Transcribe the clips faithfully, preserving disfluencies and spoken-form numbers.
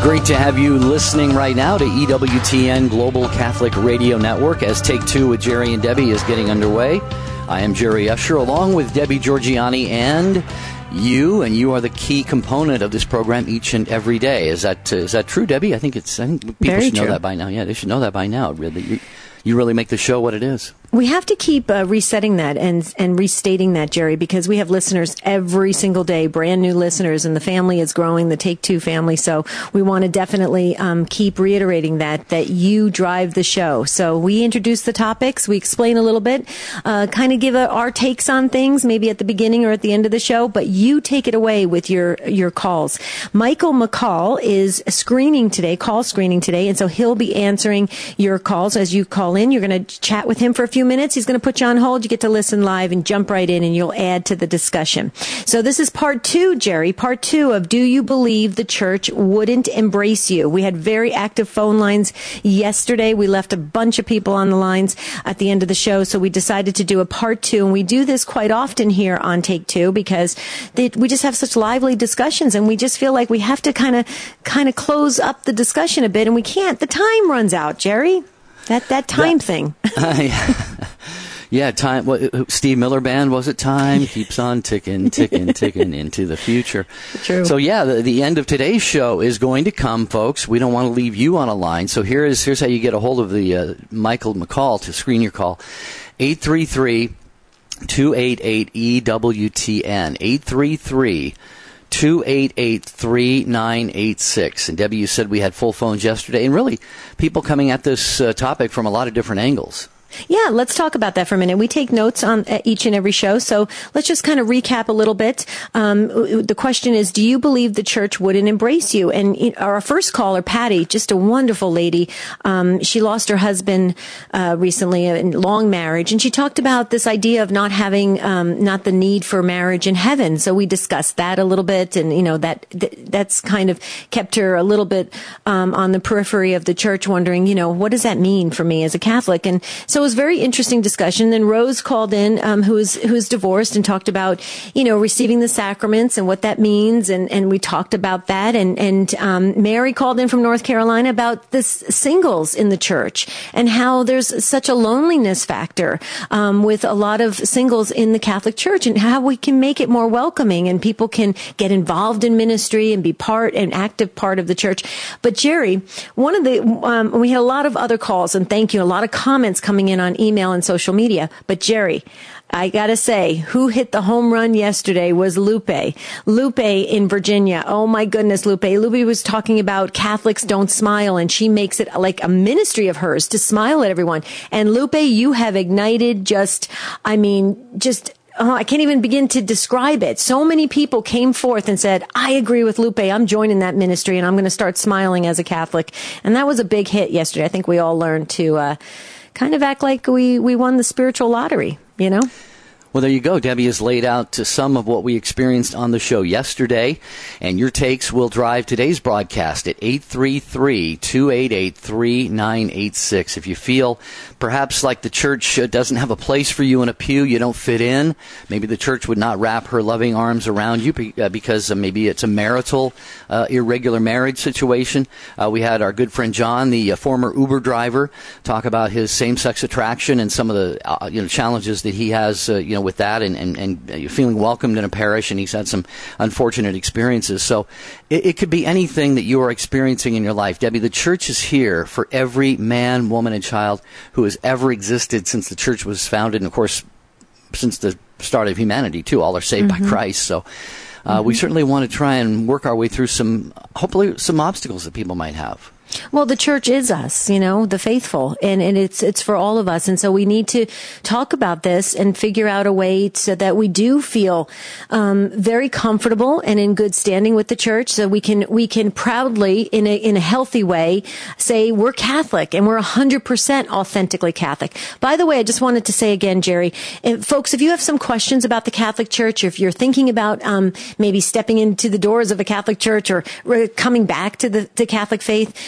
Great to have you listening right now to E W T N Global Catholic Radio Network as Take Two with Jerry and Debbie is getting underway. I am Jerry Usher along with Debbie Georgiani and you, and you are the key component of this program each and every day. Is that uh, is that true, Debbie? I think it's. I think people Very should know true. that by now. Yeah, they should know that by now. Really, you, you really make the show what it is. We have to keep uh, resetting that and and restating that, Jerry, because we have listeners every single day, brand new listeners, and the family is growing, the Take Two family. So we want to definitely um, keep reiterating that, that you drive the show. So we introduce the topics, we explain a little bit, uh, kind of give a, our takes on things, maybe at the beginning or at the end of the show, but you take it away with your, your calls. Michael McCall is screening today, call screening today, and so he'll be answering your calls as you call in. You're going to chat with him for a few minutes. He's going to put you on hold. You get to listen live and jump right in, and you'll add to the discussion. So this is part two, Jerry, part two of Do You Believe the Church Wouldn't Embrace You? We had very active phone lines yesterday. We left a bunch of people on the lines at the end of the show, so we decided to do a part two, and we do this quite often here on Take Two because they, we just have such lively discussions, and we just feel like we have to kind of kind of close up the discussion a bit, and we can't. The time runs out, Jerry. That that time that, thing. uh, yeah. yeah, time. What, Steve Miller Band, was it? Time keeps on ticking, ticking, ticking into the future. True. So yeah, the, the end of today's show is going to come, folks. We don't want to leave you on a line. So here is here's how you get a hold of the uh, Michael McCall to screen your call. eight three three, two eight eight, E W T N. eight three three, two eight eight, three nine eight six. And Debbie, you said we had full phones yesterday, and really people coming at this uh, topic from a lot of different angles. Yeah, let's talk about that for a minute. We take notes on uh, each and every show, so let's just kind of recap a little bit. Um, the question is, do you believe the church wouldn't embrace you? And you know, our first caller, Patty, just a wonderful lady. Um, she lost her husband uh, recently in long marriage, and she talked about this idea of not having, um, not the need for marriage in heaven. So we discussed that a little bit, and you know that th- that's kind of kept her a little bit um, on the periphery of the church, wondering, you know, what does that mean for me as a Catholic? And so it was a very interesting discussion. Then Rose called in, um, who is who's divorced, and talked about, you know, receiving the sacraments and what that means, and, and we talked about that. And and um, Mary called in from North Carolina about this singles in the church and how there's such a loneliness factor um, with a lot of singles in the Catholic Church, and how we can make it more welcoming and people can get involved in ministry and be part, an active part of the church. But Jerry, one of the um, we had a lot of other calls, and thank you, a lot of comments coming in on email and social media. But Jerry, I gotta say, who hit the home run yesterday was Lupe. Lupe in Virginia. Oh my goodness, Lupe. Lupe was talking about Catholics don't smile, and she makes it like a ministry of hers to smile at everyone. And Lupe, you have ignited just, I mean, just Oh, I can't even begin to describe it. So many people came forth and said, I agree with Lupe. I'm joining that ministry, and I'm going to start smiling as a Catholic. And that was a big hit yesterday. I think we all learned to uh, kind of act like we, we won the spiritual lottery, you know? Well, there you go. Debbie has laid out some of what we experienced on the show yesterday, and your takes will drive today's broadcast at eight three three, two eight eight, three nine eight six. If you feel perhaps like the church doesn't have a place for you in a pew, you don't fit in, maybe the church would not wrap her loving arms around you because maybe it's a marital, uh, irregular marriage situation. Uh, we had our good friend John, the uh, former Uber driver, talk about his same-sex attraction and some of the uh, you know challenges that he has, uh, you know, with that, and, and, and feeling welcomed in a parish, and he's had some unfortunate experiences. So it, it could be anything that you are experiencing in your life. Debbie, the church is here for every man, woman, and child who has ever existed since the church was founded, and of course, since the start of humanity, too. All are saved mm-hmm. by Christ. So uh, mm-hmm. we certainly want to try and work our way through some, hopefully, some obstacles that people might have. Well, the church is us, you know, the faithful, and, and it's it's for all of us. And so we need to talk about this and figure out a way so that we do feel um, very comfortable and in good standing with the church, so we can we can proudly, in a in a healthy way, say we're Catholic and we're one hundred percent authentically Catholic. By the way, I just wanted to say again, Jerry, if, folks, if you have some questions about the Catholic Church, or if you're thinking about um, maybe stepping into the doors of a Catholic church, or coming back to the, the Catholic faith,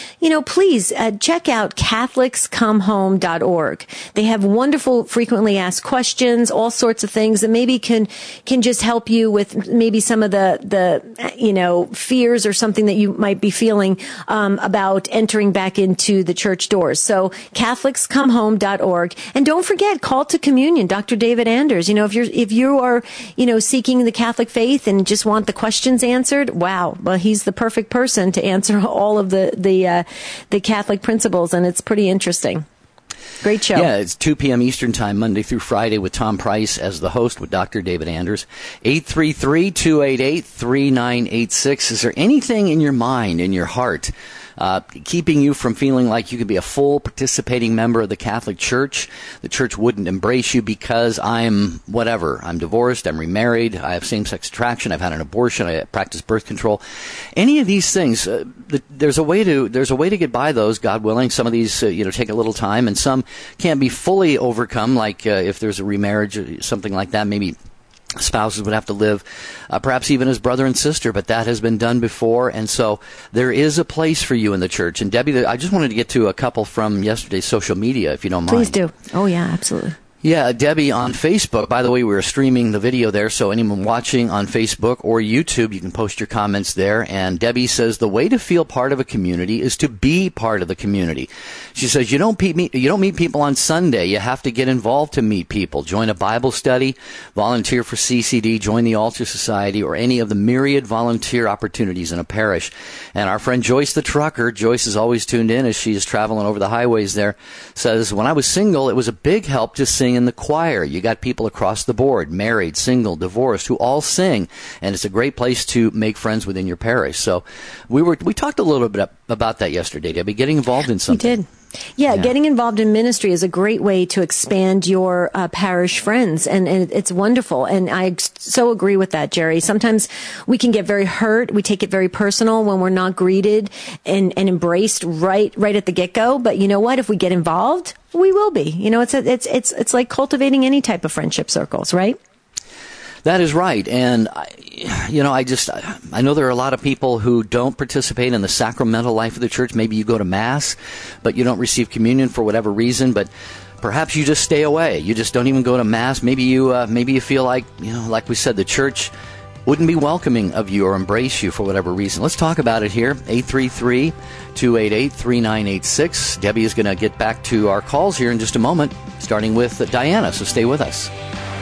you know, please uh, check out Catholics Come Home dot org. They have wonderful frequently asked questions, all sorts of things that maybe can can just help you with maybe some of the, the you know, fears or something that you might be feeling um, about entering back into the church doors. So Catholics Come Home dot org. And don't forget, Call to Communion, Doctor David Anders. You know, if you're if you are, you know, seeking the Catholic faith and just want the questions answered, wow, well, he's the perfect person to answer all of the the uh, the Catholic principles, and it's pretty interesting. Great show. Yeah, it's two p.m. Eastern Time, Monday through Friday, with Tom Price as the host with Doctor David Anders. eight three three, two eight eight, three nine eight six. Is there anything in your mind, in your heart, Uh, keeping you from feeling like you could be a full participating member of the Catholic Church? The church wouldn't embrace you because I'm whatever. I'm divorced, I'm remarried, I have same-sex attraction, I've had an abortion, I practice birth control. Any of these things, uh, the, there's a way to there's a way to get by those, God willing. Some of these, uh, you know, take a little time, and some can't be fully overcome, like uh, if there's a remarriage or something like that, maybe spouses would have to live uh, perhaps even as brother and sister, but that has been done before, and so there is a place for you in the church. And Debbie, I just wanted to get to a couple from yesterday's social media, if you don't mind. Please do. Oh, yeah, absolutely. Yeah, Debbie on Facebook. By the way, we were streaming the video there, so anyone watching on Facebook or YouTube, you can post your comments there. And Debbie says the way to feel part of a community is to be part of the community. She says you don't meet you don't meet people on Sunday. You have to get involved to meet people. Join a Bible study, volunteer for C C D, join the Altar Society, or any of the myriad volunteer opportunities in a parish. And our friend Joyce the trucker, Joyce is always tuned in as she is traveling over the highways there, says, when I was single, it was a big help to sing in the choir. You got people across the board, married, single, divorced, who all sing, and it's a great place to make friends within your parish. So we were we talked a little bit about that yesterday, Debbie, getting involved in something. We did. Yeah, yeah, getting involved in ministry is a great way to expand your uh, parish friends, and, and it's wonderful. And I so agree with that, Jerry. Sometimes we can get very hurt. We take it very personal when we're not greeted and, and embraced right right at the get-go. But you know what? If we get involved, we will be. You know, it's a, it's it's it's like cultivating any type of friendship circles, right? That is right. And, I, you know, I just, I know there are a lot of people who don't participate in the sacramental life of the church. Maybe you go to Mass, but you don't receive communion for whatever reason. But perhaps you just stay away. You just don't even go to Mass. Maybe you, uh, maybe you feel like, you know, like we said, the church wouldn't be welcoming of you or embrace you for whatever reason. Let's talk about it here. eight three three, two eight eight, three nine eight six. Debbie is going to get back to our calls here in just a moment, starting with Diana. So stay with us.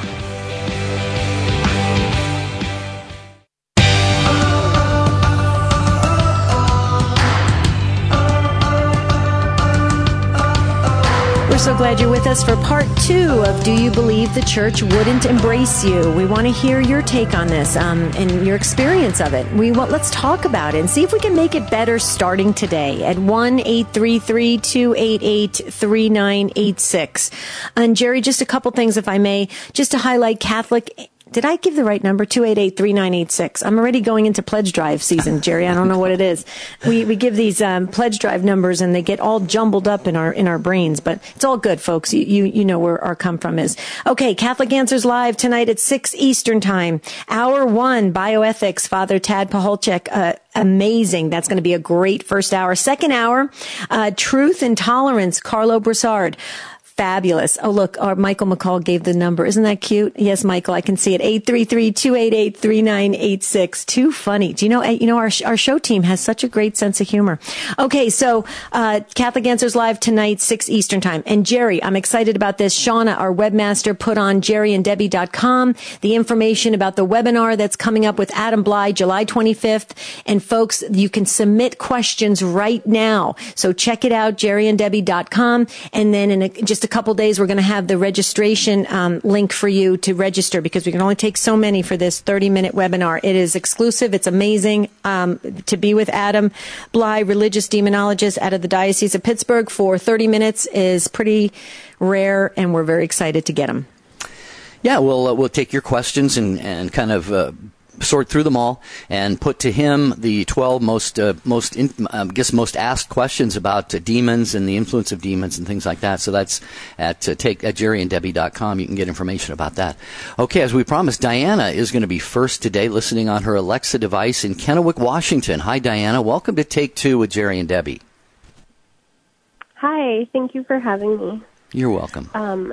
We're so glad you're with us for part two of Do You Believe the Church Wouldn't Embrace You? We want to hear your take on this um, and your experience of it. We want, let's talk about it and see if we can make it better starting today at one eight three three, two eight eight, three nine eight six. And Jerry, just a couple things, if I may, just to highlight Catholic. Did I give the right number? two eight eight, three nine eight six. I'm already going into pledge drive season, Jerry. I don't know what it is. We we give these um, pledge drive numbers and they get all jumbled up in our in our brains, but it's all good, folks. You you, you know where our come from is. Okay, Catholic Answers Live tonight at six Eastern Time. Hour one, Bioethics, Father Tad Paholchek. Uh, amazing. That's going to be a great first hour. Second hour, uh, Truth and Tolerance, Carlo Broussard. Fabulous. Oh, look, our Michael McCall gave the number. Isn't that cute? Yes, Michael, I can see it. eight three three, two eight eight, three nine eight six. Too funny. Do you know, you know, our, our show team has such a great sense of humor. Okay, so, uh, Catholic Answers Live tonight, six Eastern Time. And Jerry, I'm excited about this. Shauna, our webmaster, put on jerry and debbie dot com the information about the webinar that's coming up with Adam Bly, July twenty-fifth. And folks, you can submit questions right now. So check it out, jerry and debbie dot com. And then in a, just a couple days, we're going to have the registration um, link for you to register because we can only take so many for this thirty minute webinar. It is exclusive. It's amazing um, to be with Adam Bly, religious demonologist out of the Diocese of Pittsburgh for thirty minutes is pretty rare, and we're very excited to get him. Yeah, we'll, uh, we'll take your questions and, and kind of uh, sort through them all and put to him the twelve most, uh, most, in, uh, I guess, most asked questions about uh, demons and the influence of demons and things like that. So that's at uh, take at jerry and debbie dot com. You can get information about that. Okay, as we promised, Diana is going to be first today, listening on her Alexa device in Kennewick, Washington. Hi, Diana. Welcome to Take Two with Jerry and Debbie. Hi, thank you for having me. You're welcome. Um,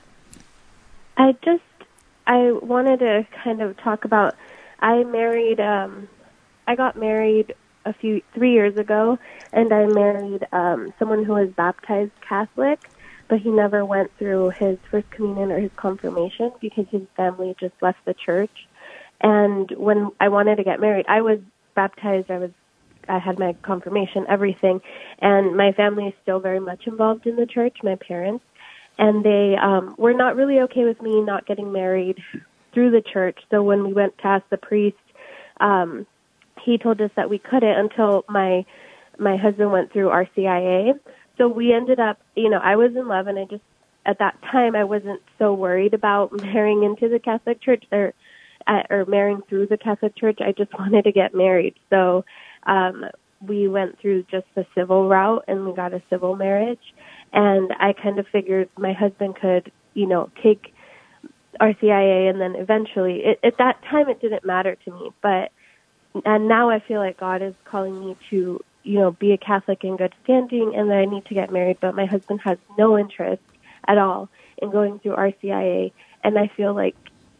I just, I wanted to kind of talk about, I married, um, I got married a few, three years ago, and I married um, someone who was baptized Catholic, but he never went through his First Communion or his confirmation because his family just left the church. And when I wanted to get married, I was baptized, I was, I had my confirmation, everything, and my family is still very much involved in the church, my parents, and they um, were not really okay with me not getting married through the church. So when we went to ask the priest, um, he told us that we couldn't until my my husband went through R C I A. So we ended up, you know, I was in love, and I just, at that time, I wasn't so worried about marrying into the Catholic Church or uh, or marrying through the Catholic Church. I just wanted to get married. So um, we went through just the civil route, and we got a civil marriage. And I kind of figured my husband could, you know, take R C I A, and then eventually, it, at that time, it didn't matter to me, but and now I feel like God is calling me to, you know, be a Catholic in good standing, and that I need to get married, but my husband has no interest at all in going through R C I A, and I feel like,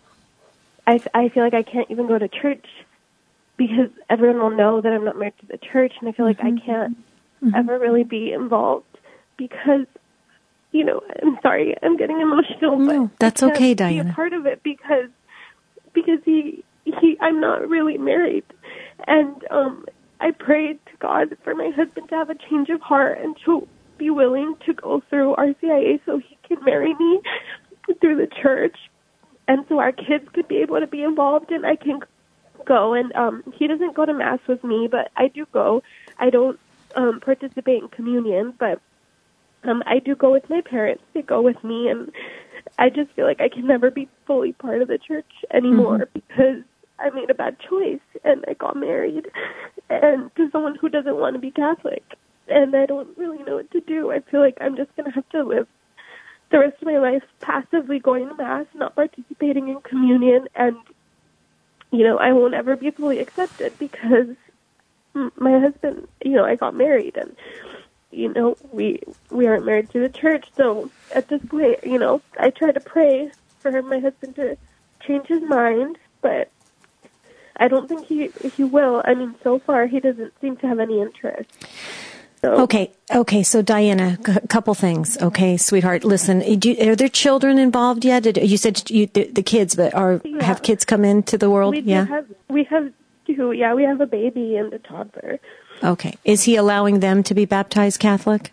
I, I feel like I can't even go to church because everyone will know that I'm not married to the church, and I feel like mm-hmm. I can't mm-hmm. ever really be involved because, you know, I'm sorry, I'm getting emotional, no, but that's I can't okay, be Diana. a part of it because, because he, he, I'm not really married. And um, I prayed to God for my husband to have a change of heart and to be willing to go through R C I A so he can marry me through the church, and so our kids could be able to be involved, and I can go. And um, he doesn't go to Mass with me, but I do go. I don't um, participate in communion, but um, I do go with my parents. They go with me, and I just feel like I can never be fully part of the church anymore mm-hmm. because I made a bad choice, and I got married, and to someone who doesn't want to be Catholic, and I don't really know what to do. I feel like I'm just going to have to live the rest of my life passively going to Mass, not participating in communion, and, you know, I won't ever be fully accepted because my husband, you know, I got married, and, you know, we we aren't married to the church, so at this point, you know, I try to pray for my husband to change his mind, but I don't think he he will. I mean, so far he doesn't seem to have any interest. So. Okay, okay. So Diana, a couple things. Okay, sweetheart. Listen, do you, are there children involved yet? Did, you said you, the, the kids, but are yeah. have kids come into the world? We yeah, have. We have two. Yeah, we have a baby and a toddler. Okay. Is he allowing them to be baptized Catholic?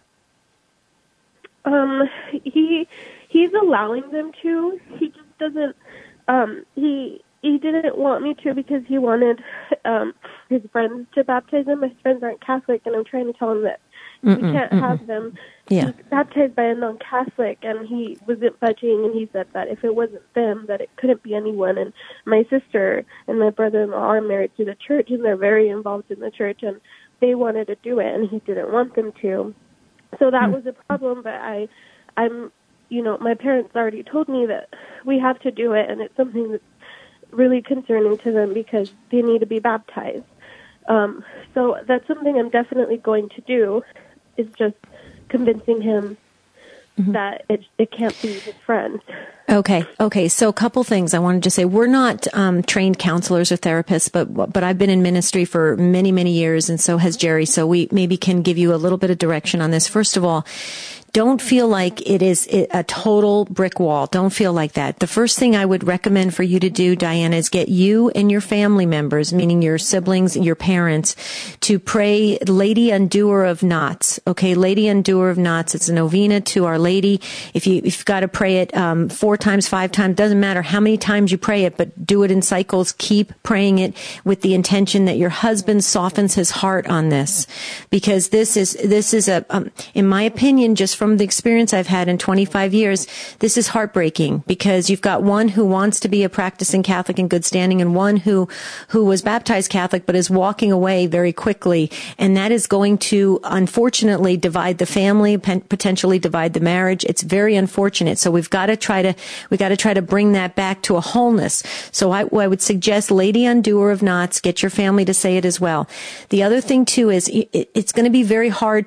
Um, he he's allowing them to. He just doesn't. Um, he. He didn't want me to because he wanted um, his friends to baptize him. His friends aren't Catholic, and I'm trying to tell him that mm-mm, we can't mm-mm. have them yeah. baptized by a non-Catholic, and he wasn't budging, and he said that if it wasn't them, that it couldn't be anyone. And my sister and my brother-in-law are married to the church, and they're very involved in the church, and they wanted to do it, and he didn't want them to. So that mm-hmm. was a problem, but I, I'm, you know, my parents already told me that we have to do it, and it's something that's really concerning to them because they need to be baptized. Um, so that's something I'm definitely going to do, is just convincing him mm-hmm. that it it can't be his friend. Okay. Okay. So a couple things I wanted to say. We're not um, trained counselors or therapists, but but I've been in ministry for many, many years, and so has Jerry. So we maybe can give you a little bit of direction on this. First of all, don't feel like it is a total brick wall. Don't feel like that. The first thing I would recommend for you to do, Diana, is get you and your family members, meaning your siblings and your parents, to pray Lady Undoer of Knots. Okay, Lady Undoer of Knots. It's a novena to Our Lady. If, you, if you've got to pray it um, four times, five times, doesn't matter how many times you pray it, but do it in cycles. Keep praying it with the intention that your husband softens his heart on this, because this is this is a, um, in my opinion, just from the experience I've had in twenty-five years, this is heartbreaking, because you've got one who wants to be a practicing Catholic in good standing and one who, who was baptized Catholic but is walking away very quickly. And that is going to, unfortunately, divide the family, potentially divide the marriage. It's very unfortunate. So we've got to try to, we got to try to bring that back to a wholeness. So I, I would suggest Lady Undoer of Knots. Get your family to say it as well. The other thing too is it, it's going to be very hard to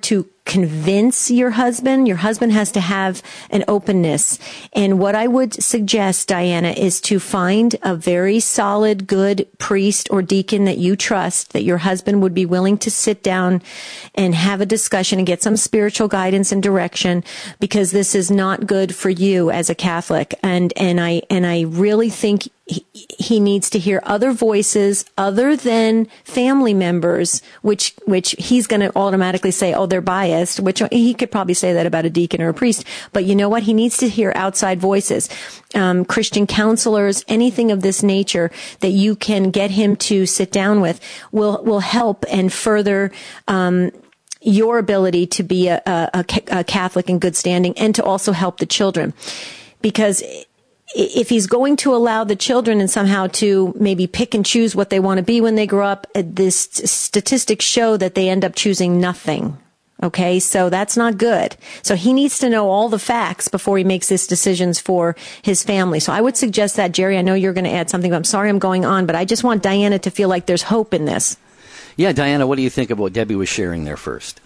convince your husband. Your husband has to have an openness. And what I would suggest, Diana, is to find a very solid, good priest or deacon that you trust, that your husband would be willing to sit down and have a discussion and get some spiritual guidance and direction, because this is not good for you as a Catholic. And, and I, and I really think he, he needs to hear other voices other than family members, which, which he's going to automatically say, oh, they're biased, which he could probably say that about a deacon or a priest. But you know what? He needs to hear outside voices, um, Christian counselors, anything of this nature that you can get him to sit down with will, will help and further, um, your ability to be a, a, a Catholic in good standing, and to also help the children. Because if he's going to allow the children and somehow to maybe pick and choose what they want to be when they grow up, this statistics show that they end up choosing nothing. Okay, so that's not good. So he needs to know all the facts before he makes his decisions for his family. So I would suggest that, Jerry. I know you're going to add something, but I'm sorry I'm going on, but I just want Diana to feel like there's hope in this. Yeah, Diana, what do you think of what Debbie was sharing there first?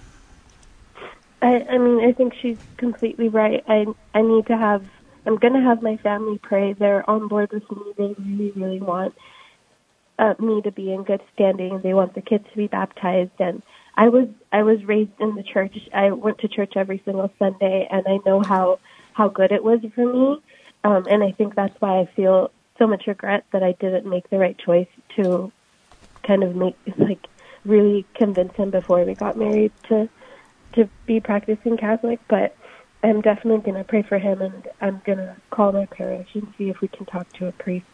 I, I mean, I think she's completely right. I I need to have, I'm going to have my family pray. They're on board with me. They really, really want uh, me to be in good standing. They want the kids to be baptized. And I was I was raised in the church. I went to church every single Sunday, and I know how, how good it was for me. Um, and I think that's why I feel so much regret that I didn't make the right choice to kind of make, like, really convince him before we got married to to be practicing Catholic. But I'm definitely going to pray for him, and I'm going to call my parish and see if we can talk to a priest.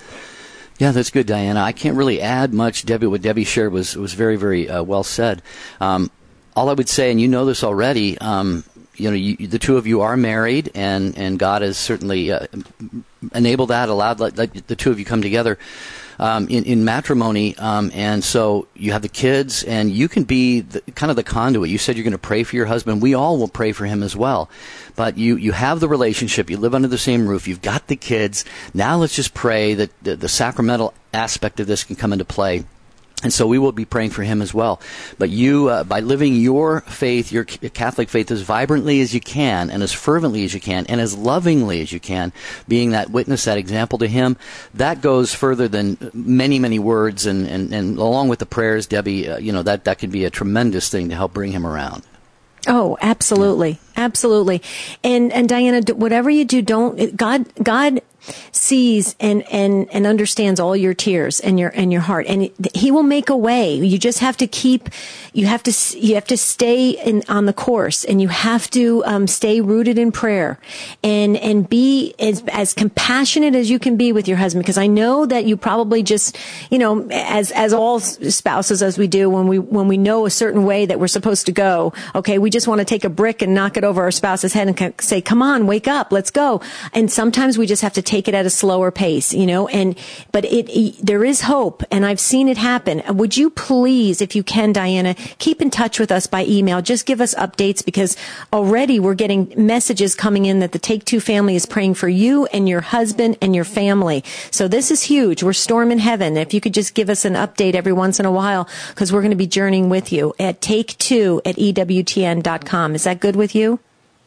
Yeah, that's good, Diana. I can't really add much. Debbie, what Debbie shared was, was very, very uh, well said. Um, all I would say, and you know this already, um, you know, you, the two of you are married, and, and God has certainly uh, enabled that, allowed let, let the two of you come together um, in, in matrimony. Um, and so you have the kids, and you can be the, kind of the conduit. You said you're going to pray for your husband. We all will pray for him as well. But you, you have the relationship. You live under the same roof. You've got the kids. Now let's just pray that the, the sacramental aspect of this can come into play. And so we will be praying for him as well. But you, uh, by living your faith, your Catholic faith, as vibrantly as you can, and as fervently as you can, and as lovingly as you can, being that witness, that example to him, that goes further than many, many words. And, and, and along with the prayers, Debbie, uh, you know, that, that can be a tremendous thing to help bring him around. Oh, absolutely. Yeah. Absolutely. And, and Diana, whatever you do, don't, God, God sees and, and, and understands all your tears and your, and your heart. And he will make a way. You just have to keep, you have to, you have to stay in, on the course, and you have to, um, stay rooted in prayer and, and be as, as compassionate as you can be with your husband. Because I know that you probably just, you know, as, as all spouses, as we do when we, when we know a certain way that we're supposed to go, okay, we just want to take a brick and knock it over our spouse's head and say, come on, wake up, let's go. And sometimes we just have to take it at a slower pace, you know, and, but it, it, there is hope, and I've seen it happen. Would you please, if you can, Diana, keep in touch with us by email. Just give us updates, because already we're getting messages coming in that the Take Two family is praying for you and your husband and your family. So this is huge. We're storming heaven. If you could just give us an update every once in a while, because we're going to be journeying with you at take two at E W T N dot com. Is that good with you?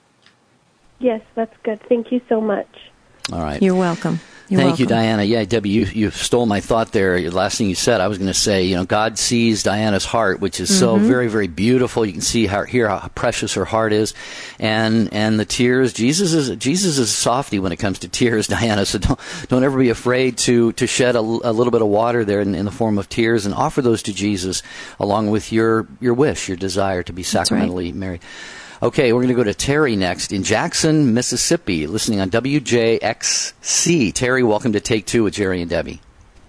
Yes, that's good. Thank you so much. All right. You're welcome. You're Thank welcome. you, Diana. Yeah, Debbie, you, you stole my thought there. The last thing you said, I was going to say, you know, God sees Diana's heart, which is mm-hmm. so very, very beautiful. You can see how, hear how precious her heart is, and and the tears. Jesus is Jesus is softy when it comes to tears, Diana. So don't don't ever be afraid to to shed a, a little bit of water there in, in the form of tears, and offer those to Jesus along with your your wish, your desire to be sacramentally right. married. Okay, we're going to go to Terry next in Jackson, Mississippi, listening on W J X C. Terry, welcome to Take Two with Jerry and Debbie.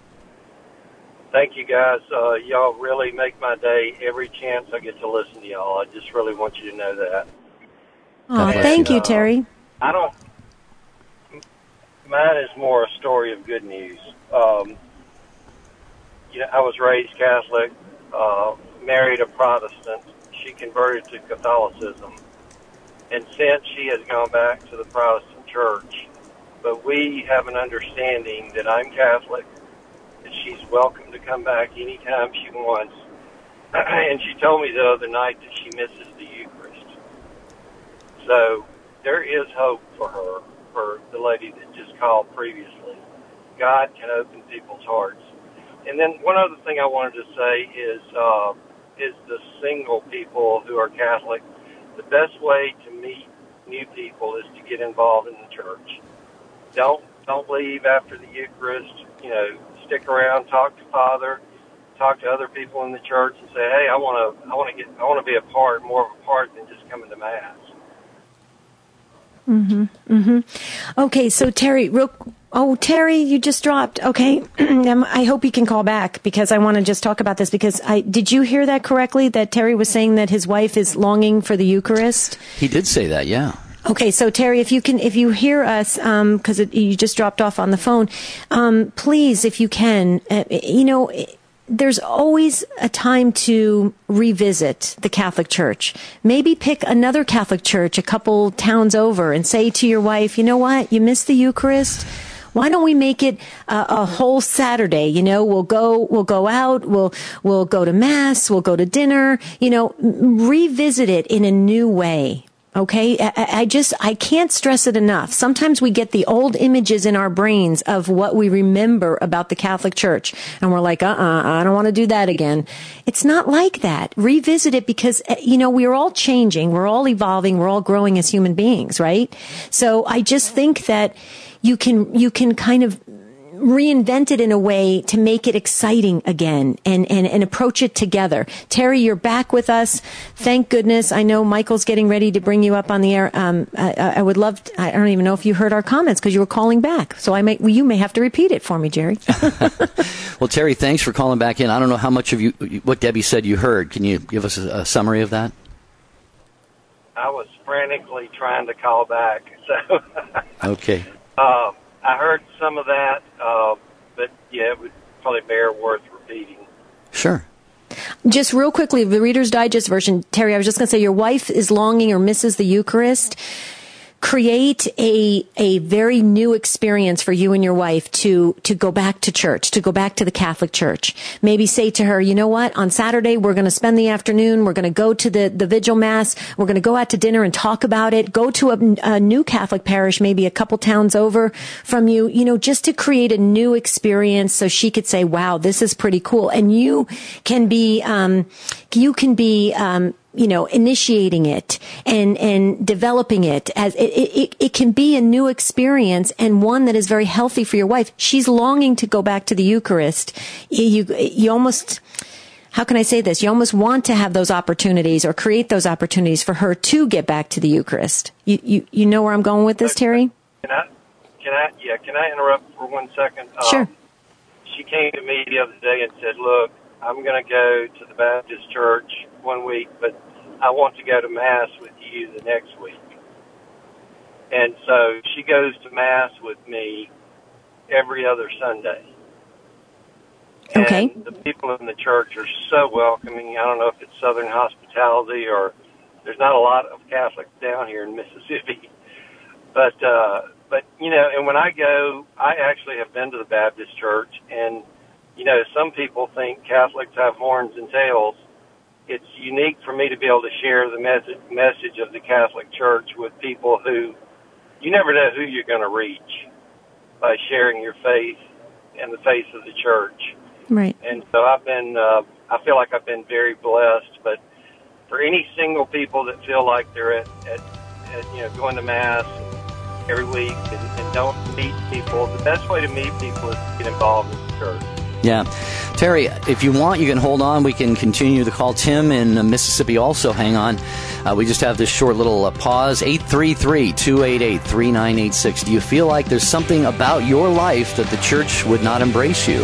Thank you, guys. Uh, y'all really make my day every chance I get to listen to y'all. I just really want you to know that. Oh, and, thank you, uh, Terry. I don't. Mine is more a story of good news. Um, you know, I was raised Catholic, uh, married a Protestant. She converted to Catholicism, and since she has gone back to the Protestant church. But we have an understanding that I'm Catholic, that she's welcome to come back anytime she wants. And she told me the other night that she misses the So there is hope for her, for the lady that just called previously. God can open people's hearts. And then one other thing I wanted to say is, uh, is the single people who are Catholic, the best way to meet new people is to get involved in the church. Don't don't leave after the Eucharist. You know, stick around, talk to Father, talk to other people in the church, and say, "Hey, I want to I want to get I want to be a part, more of a part than just coming to Mass." Mm-hmm. Mm-hmm. Okay, so Terry, real. Oh, Terry, you just dropped. Okay, I hope you can call back because I want to just talk about this. Because I did you hear that correctly? That Terry was saying that his wife is longing for the Eucharist. He did say that, yeah. Okay, so Terry, if you can, if you hear us, because um, you just dropped off on the phone, um, please, if you can, uh, you know. There's always a time to revisit the Catholic Church. Maybe pick another Catholic church a couple towns over and say to your wife, you know what, you missed the Eucharist? Why don't we make it a, a whole Saturday? You know, we'll go, we'll go out, we'll, we'll go to Mass, we'll go to dinner, you know, revisit it in a new way. Okay, I, I just, I can't stress it enough. Sometimes we get the old images in our brains of what we remember about the Catholic Church, and we're like, uh-uh, I don't want to do that again. It's not like that. Revisit it because, you know, we're all changing, we're all evolving, we're all growing as human beings, right? So I just think that you can, you can kind of reinvent it in a way to make it exciting again and, and, and approach it together. Terry, you're back with us. Thank goodness. I know Michael's getting ready to bring you up on the air. Um, I, I would love to, I don't even know if you heard our comments because you were calling back. So I may, well, you may have to repeat it for me, Jerry. Well, Terry, thanks for calling back in. I don't know how much of you, what Debbie said you heard. Can you give us a, a summary of that? I was frantically trying to call back. So okay. Um, I heard some of that, uh, but yeah, it would probably bear worth repeating. Sure. Just real quickly, the Reader's Digest version, Terry, I was just going to say your wife is longing or misses the Eucharist. Create a a very new experience for you and your wife to to go back to church, to go back to the Catholic Church. Maybe say to her, you know what, on Saturday we're going to spend the afternoon, we're going to go to the, the Vigil Mass, we're going to go out to dinner and talk about it, go to a, a new Catholic parish, maybe a couple towns over from you, you know, just to create a new experience so she could say, wow, this is pretty cool. And you can be, um, you can be, um, you know, initiating it and, and developing it as it, it, it can be a new experience and one that is very healthy for your wife. She's longing to go back to the Eucharist. You, you almost, how can I say this? You almost want to have those opportunities or create those opportunities for her to get back to the Eucharist. You, you, you know where I'm going with this, Terry? Can I, can I, yeah, can I interrupt for one second? Sure. Um, she came to me the other day and said, look, I'm going to go to the Baptist church one week, but I want to go to Mass with you the next week. And so she goes to Mass with me every other Sunday. Okay. And the people in the church are so welcoming. I don't know if it's Southern hospitality or there's not a lot of Catholics down here in Mississippi. But, uh, but, you know, and when I go, I actually have been to the Baptist church, and, you know, some people think Catholics have horns and tails. It's unique for me to be able to share the message, message of the Catholic Church with people who, you never know who you're going to reach by sharing your faith and the faith of the church. Right. And so I've been, uh, I feel like I've been very blessed. But for any single people that feel like they're at, at, at you know, going to Mass every week and, and don't meet people, the best way to meet people is to get involved in the church. Yeah. Terry, if you want, you can hold on. We can continue to call Tim in uh, Mississippi also. Hang on. Uh, we just have this short little uh, pause. eight three three, two eight eight, three nine eight six. Do you feel like there's something about your life that the church would not embrace you?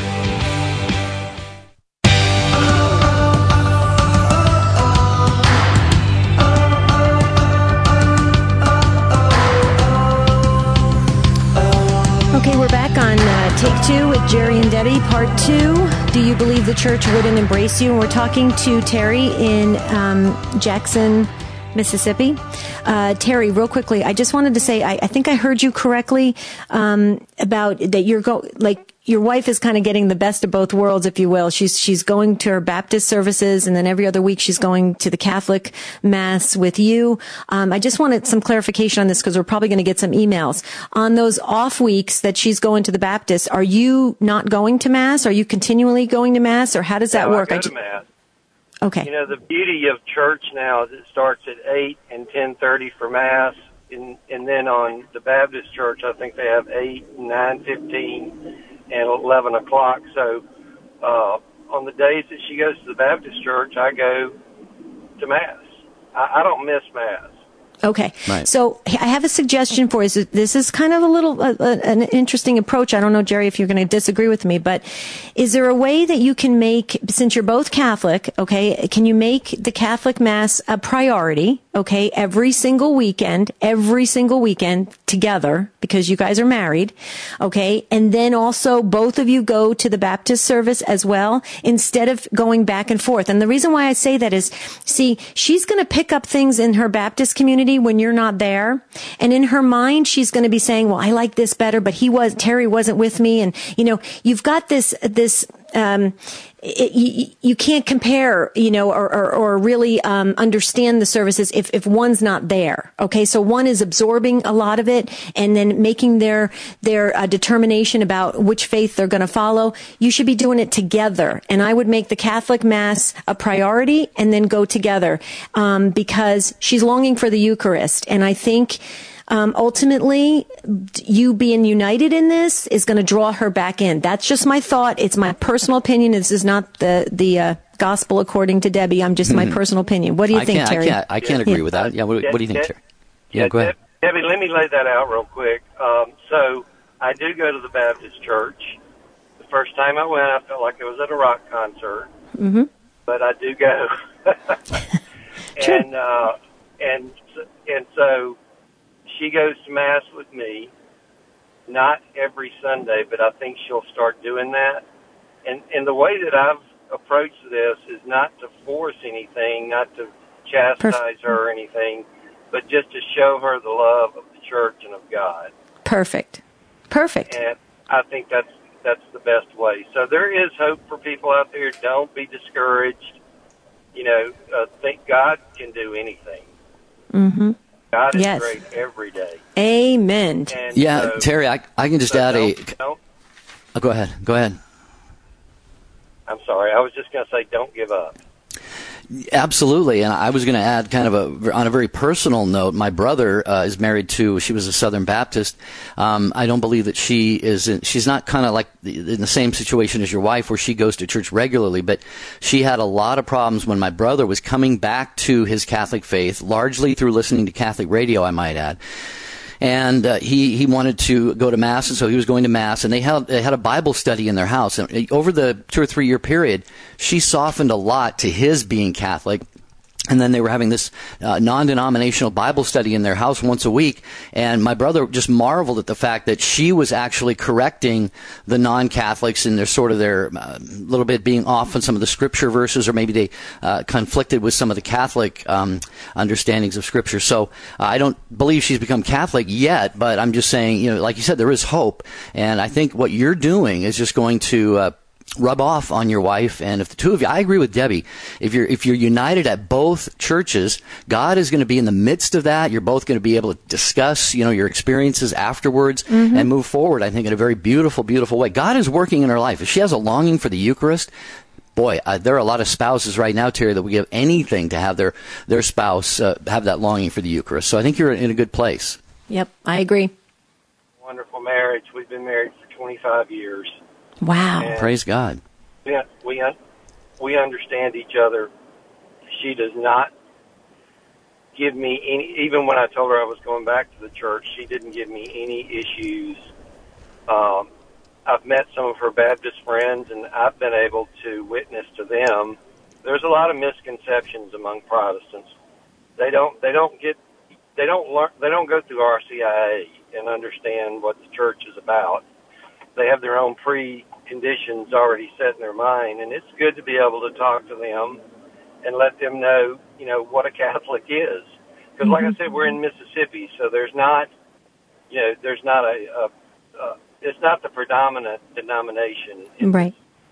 Okay, we're back on uh, Take Two with Jerry and Debbie, Part Two. Do you believe the church wouldn't embrace you? And we're talking to Terry in um, Jackson, Mississippi. Uh, Terry, real quickly, I just wanted to say, I, I think I heard you correctly um, about that you're go like your wife is kind of getting the best of both worlds, if you will. She's she's going to her Baptist services, and then every other week she's going to the Catholic Mass with you. Um, I just wanted some clarification on this because we're probably going to get some emails. On those off weeks that she's going to the Baptist, are you not going to Mass? Are you continually going to Mass, or how does that no, work? I go I to ju- Mass. Okay. You know, the beauty of church now is it starts at eight and ten thirty for Mass, and, and then on the Baptist church, I think they have eight, nine fifteen, and eleven o'clock. So uh, on the days that she goes to the Baptist church, I go to Mass. I, I don't miss Mass. Okay. Right. So I have a suggestion for you. This is kind of a little, uh, an interesting approach. I don't know, Jerry, if you're going to disagree with me, but is there a way that you can make, since you're both Catholic, okay, can you make the Catholic Mass a priority, okay, every single weekend, every single weekend together, because you guys are married, okay, and then also both of you go to the Baptist service as well, instead of going back and forth. And the reason why I say that is, see, she's going to pick up things in her Baptist community when you're not there. And in her mind, she's going to be saying, well, I like this better, but he was, Terry wasn't with me. And, you know, you've got this, this, um, it, you, you can't compare, you know, or, or, or really, um, understand the services if, if one's not there. Okay. So one is absorbing a lot of it and then making their, their uh, determination about which faith they're going to follow. You should be doing it together. And I would make the Catholic Mass a priority and then go together, um, because she's longing for the Eucharist. And I think, Um, ultimately, you being united in this is going to draw her back in. That's just my thought. It's my personal opinion. This is not the the uh, gospel according to Debbie. I'm just my personal opinion. What do you I think, can't, Terry? I can't, I can't agree Yeah. with that. Yeah, what, what do you think, Terry? Yeah, Yeah, go ahead. Deb- Debbie, let me lay that out real quick. Um, so I do go to the Baptist church. The first time I went, I felt like I was at a rock concert. Mm-hmm. But I do go. and uh, and and so she goes to Mass with me, not every Sunday, but I think she'll start doing that. And and the way that I've approached this is not to force anything, not to chastise Perfect. her or anything, but just to show her the love of the church and of God. Perfect. Perfect. And I think that's that's the best way. So there is hope for people out there. Don't be discouraged. You know, uh, think God can do anything. Mm-hmm. God is Yes. great every day. Amen. And Yeah, so, Terry, I, I can just so add a. don't, don't, Oh, go ahead. Go ahead. I'm sorry. I was just going to say, don't give up. Absolutely, and I was going to add, kind of a on a very personal note. My brother uh, is married to. She was a Southern Baptist. Um, I don't believe that she is. In, she's not kind of like the, in the same situation as your wife, where she goes to church regularly. But she had a lot of problems when my brother was coming back to his Catholic faith, largely through listening to Catholic radio, I might add. And uh, he he wanted to go to Mass, and so he was going to Mass. And they had they had a Bible study in their house. And over the two or three year period, she softened a lot to his being Catholic. And then they were having this uh, non-denominational Bible study in their house once a week. And my brother just marveled at the fact that she was actually correcting the non-Catholics in their sort of their uh, little bit being off on some of the scripture verses, or maybe they uh, conflicted with some of the Catholic um, understandings of scripture. So uh, I don't believe she's become Catholic yet, but I'm just saying, you know, like you said, there is hope. And I think what you're doing is just going to uh, rub off on your wife. And if the two of you, I agree with Debbie, if you're if you're united at both churches, God is going to be in the midst of that. You're both going to be able to discuss, you know, your experiences afterwards mm-hmm. and move forward, I think, in a very beautiful, beautiful way. God is working in her life. If she has a longing for the Eucharist, boy, uh, there are a lot of spouses right now, Terry, that would give anything to have their, their spouse uh, have that longing for the Eucharist. So I think you're in a good place. Yep, I agree. Wonderful marriage. We've been married for twenty-five years. Wow. And praise God. We, we, we understand each other. She does not give me any, even when I told her I was going back to the church, she didn't give me any issues. Um, I've met some of her Baptist friends, and I've been able to witness to them. There's a lot of misconceptions among Protestants. They don't, they don't get, they don't learn, they don't go through R C I A and understand what the church is about. They have their own preconditions already set in their mind, and it's good to be able to talk to them and let them know, you know, what a Catholic is. Because, like I said, we're in Mississippi, so there's not, you know, there's not a, a, a it's not the predominant denomination. Right.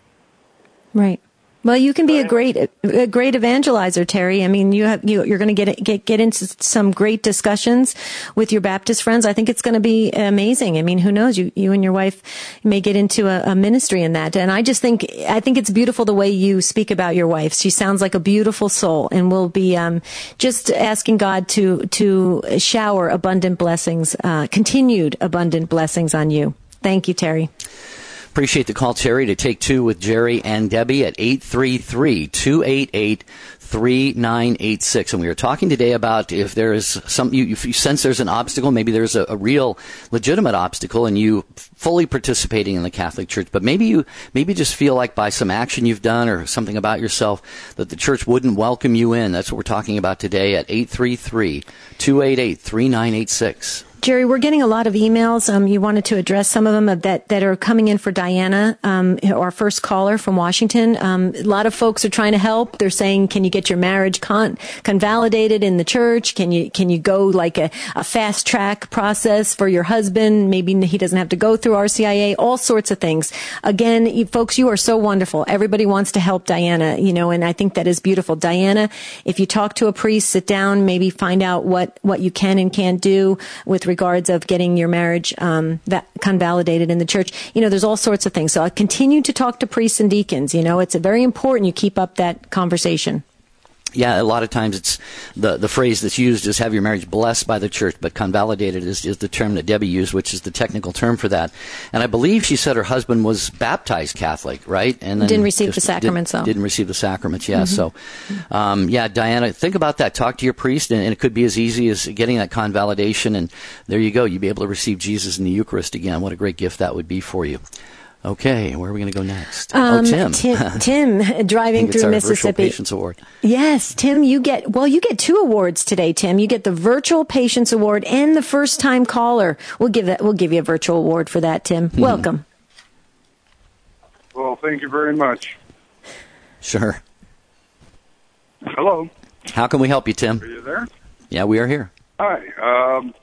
Right. Well, you can be a great, a great evangelizer, Terry. I mean, you have, you, you're going to get, get, get into some great discussions with your Baptist friends. I think it's going to be amazing. I mean, who knows? You, you and your wife may get into a, a ministry in that. And I just think, I think it's beautiful the way you speak about your wife. She sounds like a beautiful soul, and we'll be, um, just asking God to, to shower abundant blessings, uh, continued abundant blessings on you. Thank you, Terry. Appreciate the call, Terry, to Take Two with Jerry and Debbie at eight three three, two eight eight, three nine eight six. And we were talking today about if there is some, you, if you sense there's an obstacle, maybe there's a, a real legitimate obstacle in you fully participating in the Catholic Church, but maybe you maybe just feel like by some action you've done or something about yourself that the church wouldn't welcome you in. That's what we're talking about today at eight three three, two eight eight, three nine eight six. Jerry, we're getting a lot of emails. Um, you wanted to address some of them that, that are coming in for Diana, um, our first caller from Washington. Um, a lot of folks are trying to help. They're saying, can you get your marriage con- convalidated in the church? Can you, can you go like a, a fast track process for your husband? Maybe he doesn't have to go through R C I A, all sorts of things. Again, you, folks, you are so wonderful. Everybody wants to help Diana, you know, and I think that is beautiful. Diana, if you talk to a priest, sit down, maybe find out what, what you can and can't do with regards of getting your marriage um, that convalidated in the church. You know, there's all sorts of things. So I'll continue to talk to priests and deacons. You know, it's a very important you keep up that conversation. Yeah, a lot of times it's the the phrase that's used is have your marriage blessed by the church, but convalidated is, is the term that Debbie used, which is the technical term for that. And I believe she said her husband was baptized Catholic, right? And then didn't receive the sacraments, did, though. Didn't receive the sacraments, yeah. Mm-hmm. So, um, yeah, Diana, think about that. Talk to your priest, and, and it could be as easy as getting that convalidation, and there you go. You'll be able to receive Jesus in the Eucharist again. What a great gift that would be for you. Okay, where are we going to go next? Um, oh, Tim. Tim, Tim driving through our Mississippi. Virtual Patience Award. Yes, Tim, you get, well, you get two awards today, Tim. You get the Virtual Patience Award and the First Time Caller. We'll give that, we'll give you a virtual award for that, Tim. Mm-hmm. Welcome. Well, thank you very much. Sure. Hello. How can we help you, Tim? Are you there? Yeah, we are here. Hi. Um,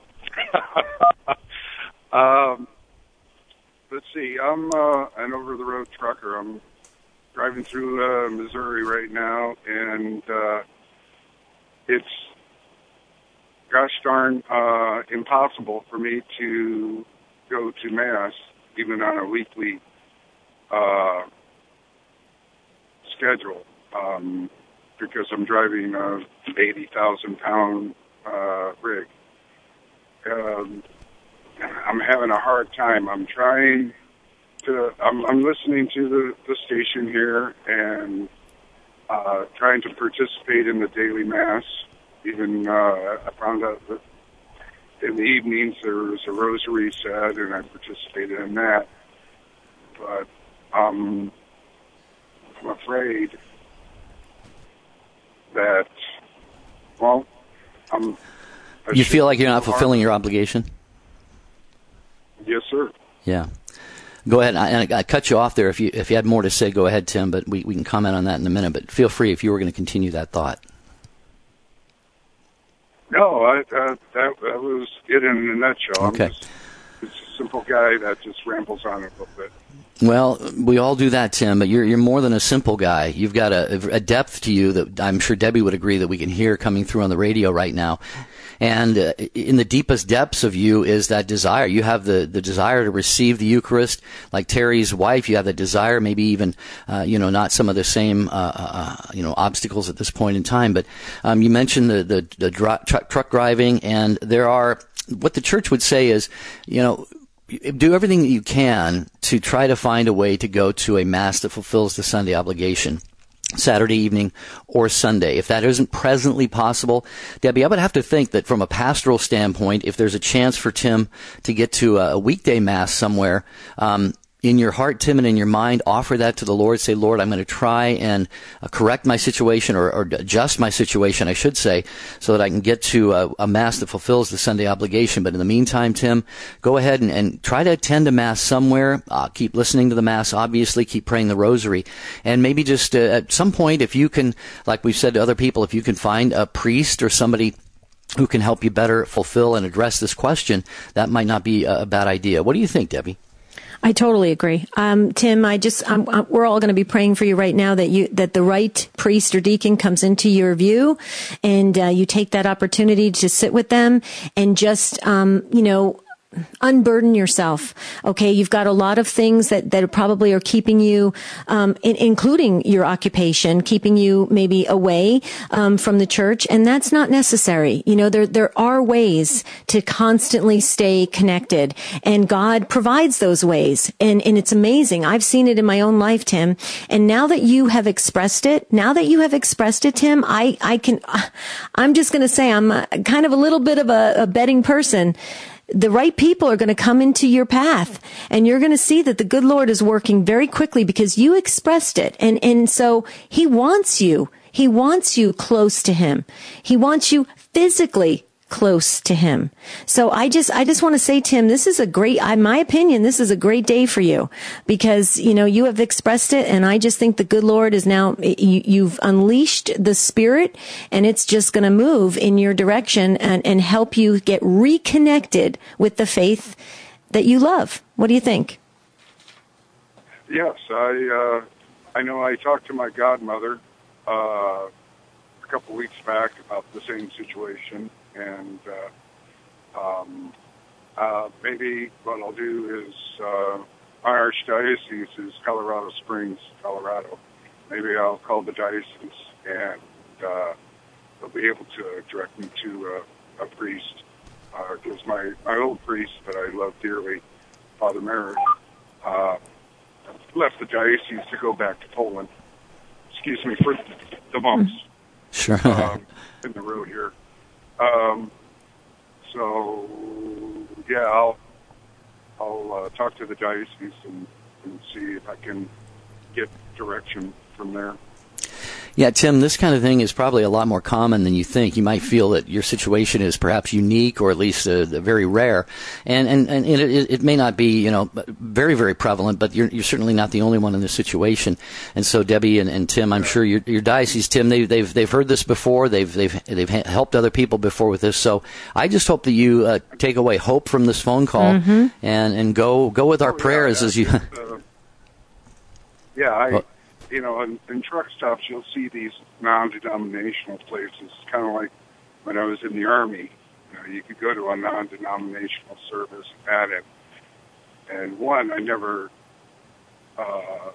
um, let's see. I'm uh, an over-the-road trucker. I'm driving through uh, Missouri right now, and uh, it's gosh darn uh, impossible for me to go to Mass, even on a weekly uh, schedule, um, because I'm driving a eighty thousand pound uh, rig. Um, I'm having a hard time. I'm trying to, I'm, I'm listening to the, the station here and uh, trying to participate in the daily Mass. Even uh, I found out that in the evenings there was a rosary said, and I participated in that. But um, I'm afraid that, well, I'm... I you feel like you're not fulfilling your obligation? Yes, sir. Yeah. Go ahead. I, I cut you off there. If you if you had more to say, go ahead, Tim, but we, we can comment on that in a minute. But feel free if you were going to continue that thought. No, I, uh, that, that was it in a nutshell. Okay. I'm just, just a simple guy that just rambles on a little bit. Well, we all do that, Tim, but you're you're more than a simple guy. You've got a, a depth to you that I'm sure Debbie would agree that we can hear coming through on the radio right now. And uh, in the deepest depths of you is that desire. You have the, the desire to receive the Eucharist. Like Terry's wife, you have the desire, maybe even, uh, you know, not some of the same, uh, uh, you know, obstacles at this point in time. But um, you mentioned the, the, the dr- truck, truck driving, and there are, what the church would say is, you know, do everything that you can to try to find a way to go to a Mass that fulfills the Sunday obligation. Saturday evening or Sunday. If that isn't presently possible, Debbie, I would have to think that from a pastoral standpoint, if there's a chance for Tim to get to a weekday Mass somewhere, um, in your heart, Tim, and in your mind, offer that to the Lord. Say, Lord, I'm going to try and uh, correct my situation or, or adjust my situation, I should say, so that I can get to a, a Mass that fulfills the Sunday obligation. But in the meantime, Tim, go ahead and, and try to attend a Mass somewhere. Uh, keep listening to the Mass, obviously. Keep praying the Rosary. And maybe just uh, at some point, if you can, like we've said to other people, if you can find a priest or somebody who can help you better fulfill and address this question, that might not be a, a bad idea. What do you think, Debbie? I totally agree. Um, Tim, I just, I'm, I'm, we're all going to be praying for you right now that you, that the right priest or deacon comes into your view and uh, you take that opportunity to sit with them and just, um, you know, unburden yourself. Okay. You've got a lot of things that, that probably are keeping you, um, in, including your occupation, keeping you maybe away, um, from the church. And that's not necessary. You know, there, there are ways to constantly stay connected, and God provides those ways. And, and it's amazing. I've seen it in my own life, Tim. And now that you have expressed it, now that you have expressed it, Tim, I, I can, I'm just going to say I'm a, kind of a little bit of a, a betting person. The right people are going to come into your path, and you're going to see that the good Lord is working very quickly because you expressed it. And, and so he wants you. He wants you close to him. He wants you physically close to him. So I just, I just want to say, Tim, this is a great, in my opinion, this is a great day for you because, you know, you have expressed it. And I just think the good Lord is now, you, you've unleashed the Spirit, and it's just going to move in your direction and, and help you get reconnected with the faith that you love. What do you think? Yes, I, uh, I know I talked to my godmother, uh, a couple weeks back about the same situation. And uh, um, uh, maybe what I'll do is, uh, our archdiocese is Colorado Springs, Colorado. Maybe I'll call the diocese, and uh, they'll be able to direct me to a, a priest. Because uh, my, my old priest that I love dearly, Father Merritt, uh, left the diocese to go back to Poland. Excuse me for the bumps. Sure. um, in the road here. Um, so, yeah, I'll, I'll uh, talk to the diocese and, and see if I can get direction from there. Yeah, Tim, this kind of thing is probably a lot more common than you think. You might feel that your situation is perhaps unique or at least uh, very rare. And, and, and it, it may not be, you know, very, very prevalent, but you're, you're certainly not the only one in this situation. And so, Debbie and, and Tim, I'm sure your, your diocese, Tim, they, they've they've heard this before. They've they've they've helped other people before with this. So I just hope that you uh, take away hope from this phone call mm-hmm. and, and go go with our oh, prayers yeah, as you. uh, yeah, I. Well, You know, in, in truck stops, you'll see these non-denominational places, kind of like when I was in the Army. You know, you could go to a non-denominational service at it. And one, I never uh,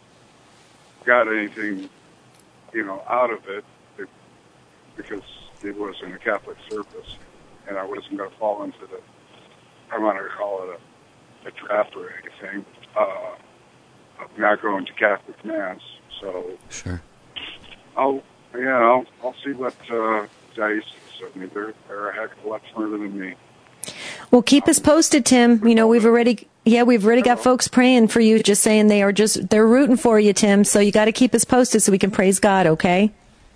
got anything, you know, out of it because it wasn't a Catholic service. And I wasn't going to fall into the, I want to call it a, a trap or anything. Uh, of not going to Catholic Mass, so sure. I'll yeah, I'll I'll see what uh, diocese. I mean, they're they're a heck of a lot smarter than me. Well, keep um, us posted, Tim. You know, we've already yeah, we've already got folks praying for you, just saying they are just they're rooting for you, Tim. So you got to keep us posted so we can praise God. Okay.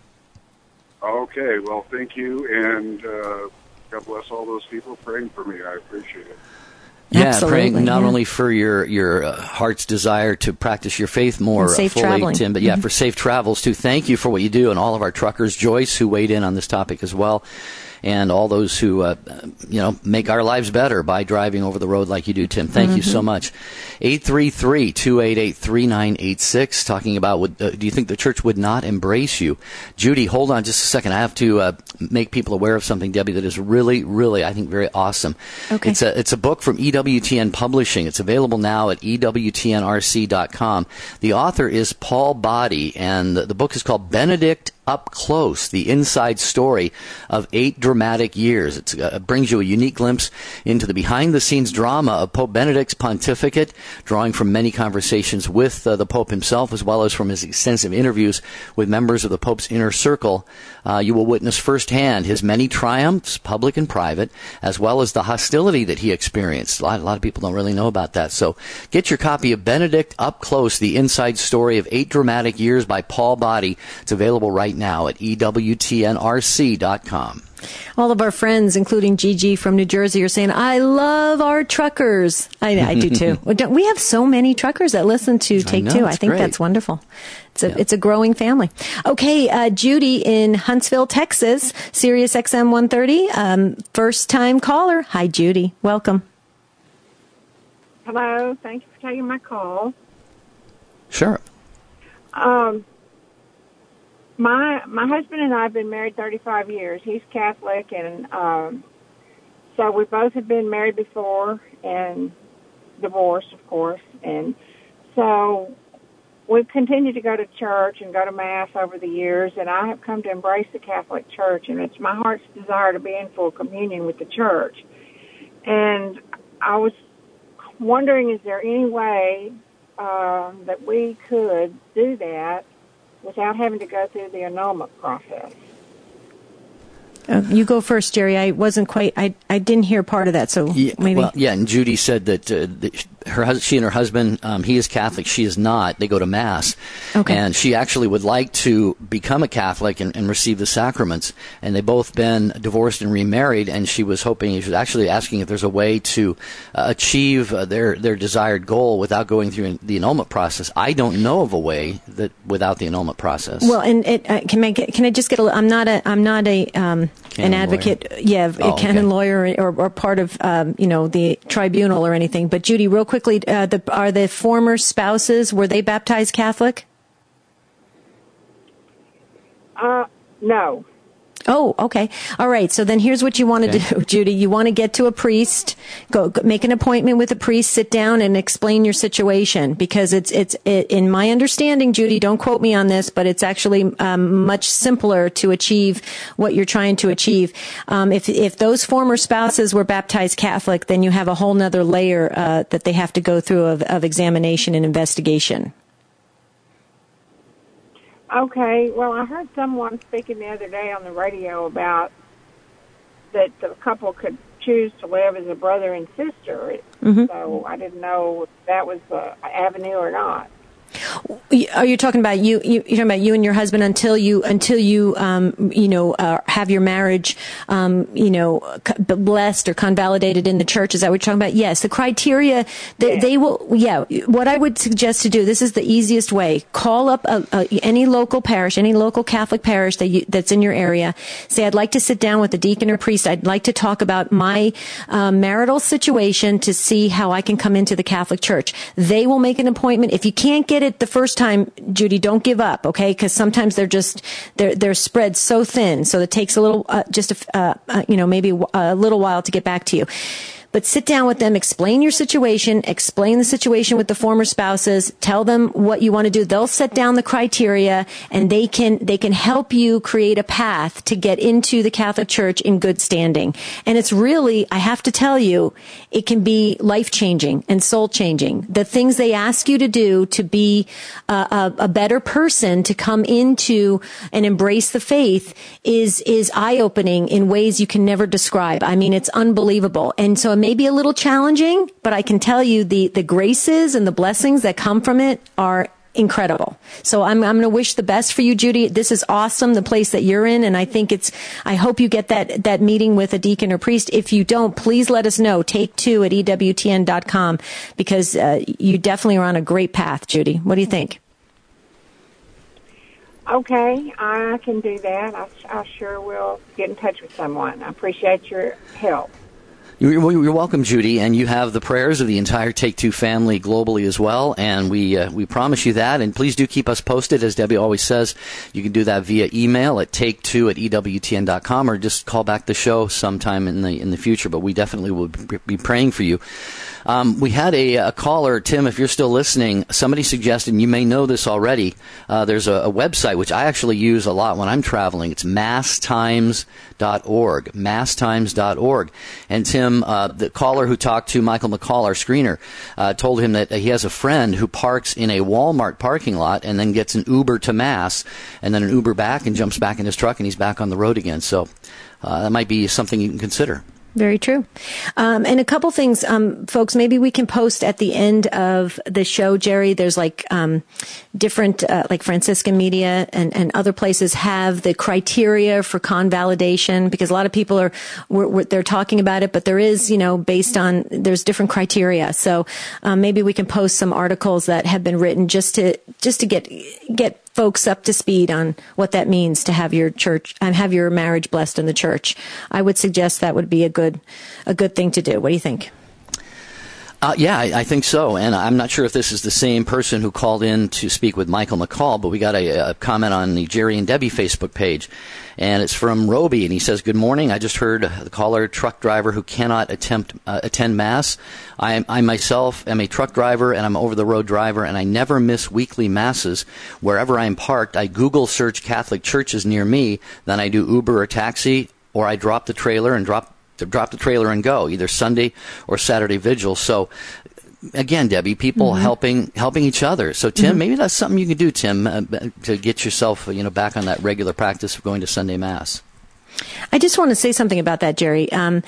Okay. Well, thank you, and uh, God bless all those people praying for me. I appreciate it. Yeah, Absolutely, praying not yeah. only for your your uh, heart's desire to practice your faith more safe fully, traveling. Tim, but yeah, mm-hmm. for safe travels too. Thank you for what you do, and all of our truckers, Joyce, who weighed in on this topic as well, and all those who uh, you know make our lives better by driving over the road like you do, Tim. Thank mm-hmm. you so much. eight three three, two eight eight, three nine eight six, talking about would, uh, do you think the church would not embrace you? Judy, hold on just a second. I have to uh, make people aware of something, Debbie, that is really, really, I think, very awesome. Okay. It's a, it's a book from E W T N Publishing. It's available now at E W T N R C dot com. The author is Paul Body, and the, the book is called Benedict Up Close, the inside story of eight dramatic years. It's, uh, it brings you a unique glimpse into the behind-the-scenes drama of Pope Benedict's pontificate, drawing from many conversations with uh, the Pope himself, as well as from his extensive interviews with members of the Pope's inner circle. Uh, you will witness firsthand his many triumphs, public and private, as well as the hostility that he experienced. A lot, a lot of people don't really know about that. So get your copy of Benedict Up Close, the inside story of eight dramatic years by Paul Body. It's available right now at E W T N R C dot com. All of our friends, including Gigi from New Jersey, are saying, I love our truckers. I, I do too. We have so many truckers that listen to Take I know, Two. I think great. That's wonderful. It's a, yeah. it's a growing family. Okay, uh, Judy in Huntsville, Texas, Sirius X M one thirty, um, first time caller. Hi, Judy. Welcome. Hello. Thank you for taking my call. Sure. Um, my my husband and I have been married thirty-five years. He's Catholic, and um, so we both have been married before and divorced, of course. And so we've continued to go to church and go to Mass over the years, and I have come to embrace the Catholic Church, and it's my heart's desire to be in full communion with the Church. And I was wondering, is there any way uh, that we could do that without having to go through the annulment process? Uh, you go first, Jerry. I wasn't quite, I, I didn't hear part of that, so yeah, maybe. Well, yeah, and Judy said that uh, the, her hus- she and her husband, um, he is Catholic, she is not. They go to Mass. Okay. And she actually would like to become a Catholic and, and receive the sacraments. And they've both been divorced and remarried, and she was hoping, she was actually asking if there's a way to uh, achieve uh, their, their desired goal without going through the annulment process. I don't know of a way that without the annulment process. Well, and it, uh, can I get, can I just get a? I'm not a I'm not a um, an advocate, lawyer. yeah, Oh, a canon okay. lawyer or, or part of um, you know the tribunal or anything. But Judy, real quickly, uh, the, are the former spouses, were they baptized Catholic? Uh, no. Oh, okay. All right. So then here's what you want to Okay. do, Judy. You want to get to a priest, go, go make an appointment with a priest, sit down and explain your situation, because it's, it's, it, in my understanding, Judy, don't quote me on this, but it's actually um, much simpler to achieve what you're trying to achieve. Um, if, if those former spouses were baptized Catholic, then you have a whole nother layer uh, that they have to go through of, of examination and investigation. Okay, well, I heard someone speaking the other day on the radio about that the couple could choose to live as a brother and sister. Mm-hmm. So I didn't know if that was the avenue or not. Are you talking about you, you? You're talking about you and your husband until you until you um, you know uh, have your marriage um, you know blessed or convalidated in the church? Is that what you're talking about? Yes. The criteria they, Yeah. they will. Yeah. What I would suggest to do, this is the easiest way. Call up a, a, any local parish, any local Catholic parish that you, that's in your area. Say, I'd like to sit down with a deacon or priest. I'd like to talk about my uh, marital situation to see how I can come into the Catholic Church. They will make an appointment. If you can't get it the first time, Judy, don't give up, okay? Because sometimes they're just they're they're spread so thin, so it takes a little, uh, just a, uh, uh, you know, maybe a little while to get back to you. But sit down with them, explain your situation, explain the situation with the former spouses, tell them what you want to do. They'll set down the criteria, and they can they can help you create a path to get into the Catholic Church in good standing. And it's really, I have to tell you, it can be life-changing and soul-changing. The things they ask you to do to be a, a, a better person, to come into and embrace the faith, is is eye-opening in ways you can never describe. I mean, it's unbelievable. And so it may be a little challenging, but I can tell you the, the graces and the blessings that come from it are incredible. So I'm, I'm going to wish the best for you, Judy. This is awesome, the place that you're in. And I think it's, I hope you get that, that meeting with a deacon or priest. If you don't, please let us know. Take two at E W T N dot com, because uh, you definitely are on a great path, Judy. What do you think? Okay, I can do that. I, I sure will get in touch with someone. I appreciate your help. You're, you're welcome, Judy, and you have the prayers of the entire Take Two family globally as well, and we uh, we promise you that. And please do keep us posted, as Debbie always says. You can do that via email at take two at E W T N dot com, or just call back the show sometime in the in the future. But we definitely will be praying for you. Um, we had a, a caller, Tim, if you're still listening, somebody suggested, and you may know this already, uh, there's a, a website which I actually use a lot when I'm traveling. It's mass times dot org, mass times dot org. And Tim, uh, the caller who talked to Michael McCall, our screener, uh, told him that he has a friend who parks in a Walmart parking lot and then gets an Uber to Mass and then an Uber back and jumps back in his truck and he's back on the road again. So uh, that might be something you can consider. Very true. Um, and a couple things, um, folks, maybe we can post at the end of the show, Jerry. There's like um, different, uh, like Franciscan Media and, and other places have the criteria for convalidation, because a lot of people are, we're, we're, they're talking about it, but there is, you know, based on, there's different criteria. So um, maybe we can post some articles that have been written just to, just to get, get folks up to speed on what that means to have your church and have your marriage blessed in the church. I would suggest that would be a good, a good thing to do. What do you think? Uh, yeah, I, I think so. And I'm not sure if this is the same person who called in to speak with Michael McCall, but we got a, a comment on the Jerry and Debbie Facebook page. And it's from Roby, and he says, "Good morning. I just heard the caller, truck driver who cannot attempt uh, attend Mass. I, I myself am a truck driver, and I'm an over-the-road driver, and I never miss weekly Masses. Wherever I'm parked, I Google search Catholic churches near me, then I do Uber or taxi, or I drop the trailer and drop drop the trailer and go, either Sunday or Saturday vigil." So, again, Debbie, people mm-hmm. helping helping each other. So, Tim, mm-hmm. maybe that's something you can do, Tim, uh, to get yourself, you know, back on that regular practice of going to Sunday Mass. I just want to say something about that, Jerry. Um,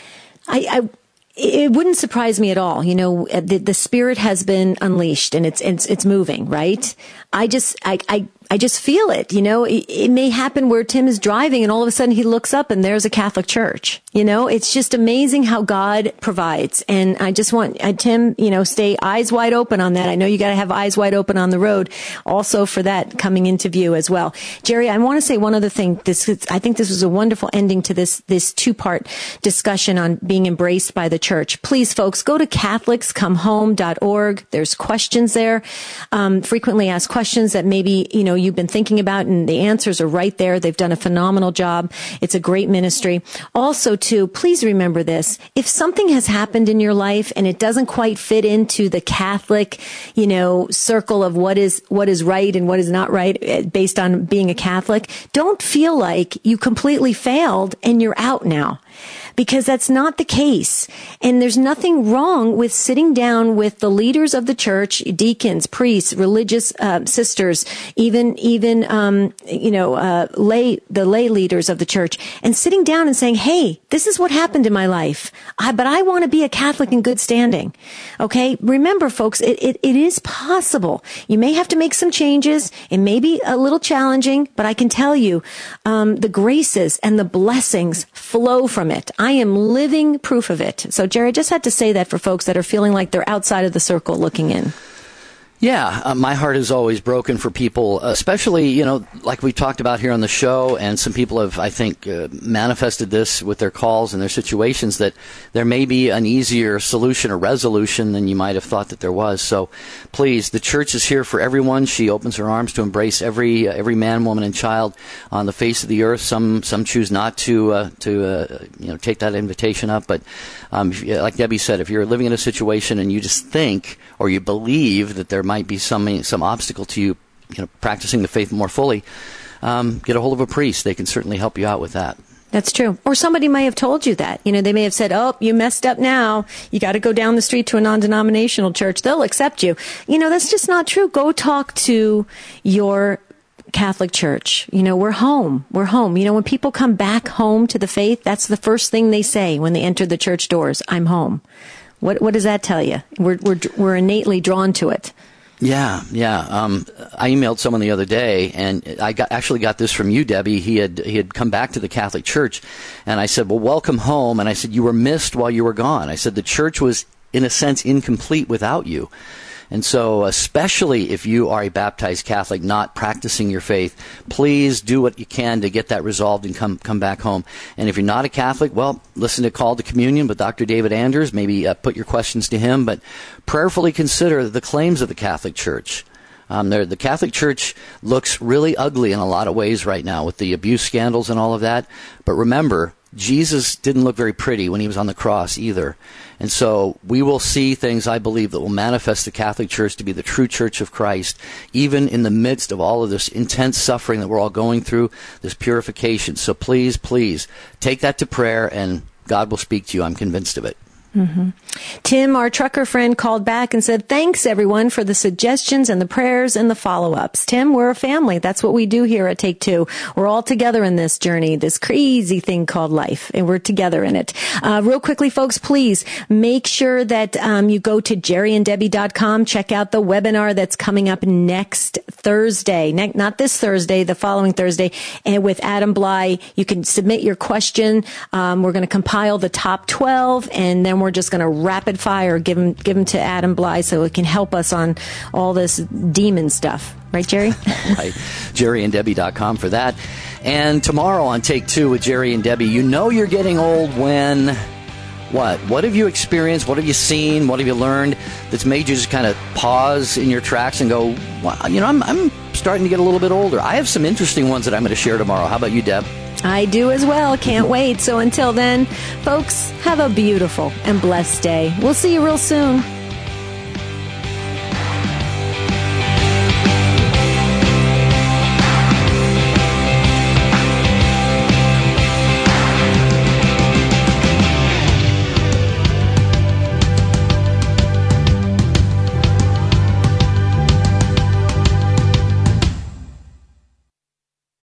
I, I it wouldn't surprise me at all. You know, the, the Spirit has been unleashed, and it's it's it's moving, right? I just I I. I just feel it, you know, it, it may happen where Tim is driving and all of a sudden he looks up and there's a Catholic church. You know, it's just amazing how God provides. And I just want uh, Tim, you know, stay eyes wide open on that. I know you got to have eyes wide open on the road also for that coming into view as well. Jerry, I want to say one other thing. This is, I think this was a wonderful ending to this, this two part discussion on being embraced by the church. Please, folks, go to Catholics Come Home dot org. There's questions there, um, frequently asked questions that maybe, you know, you've been thinking about, and the answers are right there. They've done a phenomenal job. It's a great ministry. Also, too, please remember this. If something has happened in your life and it doesn't quite fit into the Catholic, you know, circle of what is, what is right and what is not right based on being a Catholic, don't feel like you completely failed and you're out now. Because that's not the case. And there's nothing wrong with sitting down with the leaders of the church, deacons, priests, religious uh, sisters, even, even, um, you know, uh, lay, the lay leaders of the church, and sitting down and saying, hey, this is what happened in my life, I, but I want to be a Catholic in good standing. Okay? Remember, folks, it, it, it is possible. You may have to make some changes. It may be a little challenging, but I can tell you, um, the graces and the blessings flow from it. I am living proof of it. So, Jerry, I just had to say that for folks that are feeling like they're outside of the circle looking in. Yeah, uh, my heart is always broken for people, especially, you know, like we talked about here on the show, and some people have, I think, uh, manifested this with their calls and their situations, that there may be an easier solution or resolution than you might have thought that there was. So please, the church is here for everyone. She opens her arms to embrace every uh, every man, woman, and child on the face of the earth. Some some choose not to uh, to uh, you know take that invitation up, but um, if, like Debbie said, if you're living in a situation and you just think or you believe that there might be some some obstacle to you, you know, practicing the faith more fully, um, get a hold of a priest. They can certainly help you out with that. That's true. Or somebody may have told you that. You know, they may have said, oh, you messed up now. You got to go down the street to a non-denominational church. They'll accept you. You know, that's just not true. Go talk to your Catholic church. You know, we're home. We're home. You know, when people come back home to the faith, that's the first thing they say when they enter the church doors. I'm home. What what does that tell you? We're we're we're innately drawn to it. Yeah, yeah. Um, I emailed someone the other day, and I got, actually got this from you, Debbie. He had he had come back to the Catholic Church, and I said, well, welcome home. And I said, you were missed while you were gone. I said, the church was, in a sense, incomplete without you. And so, especially if you are a baptized Catholic not practicing your faith, please do what you can to get that resolved and come come back home. And if you're not a Catholic, well, listen to Call to Communion with Doctor David Anders. Maybe uh, put your questions to him, but prayerfully consider the claims of the Catholic Church. Um, the Catholic Church looks really ugly in a lot of ways right now with the abuse scandals and all of that. But remember, Jesus didn't look very pretty when he was on the cross either. And so we will see things, I believe, that will manifest the Catholic Church to be the true Church of Christ, even in the midst of all of this intense suffering that we're all going through, this purification. So please, please, take that to prayer, and God will speak to you. I'm convinced of it. Mm-hmm. Tim, our trucker friend, called back and said, thanks, everyone, for the suggestions and the prayers and the follow-ups. Tim, we're a family. That's what we do here at Take Two. We're all together in this journey, this crazy thing called life, and we're together in it. Uh, real quickly, folks, please make sure that um, you go to jerry and debbie dot com. Check out the webinar that's coming up next Thursday. Ne- not this Thursday, the following Thursday, and with Adam Bly. You can submit your question. Um, we're going to compile the top twelve, and then we're just going to rapid fire give them give them to Adam Bly so it can help us on all this demon stuff. Right, Jerry? Right. jerry and debbie dot com for that. And tomorrow on Take Two with Jerry and Debbie, you know you're getting old when What? What have you experienced? What have you seen? What have you learned that's made you just kind of pause in your tracks and go, wow, you know, I'm, I'm starting to get a little bit older. I have some interesting ones that I'm going to share tomorrow. How about you, Deb? I do as well. Can't wait. So until then, folks, have a beautiful and blessed day. We'll see you real soon.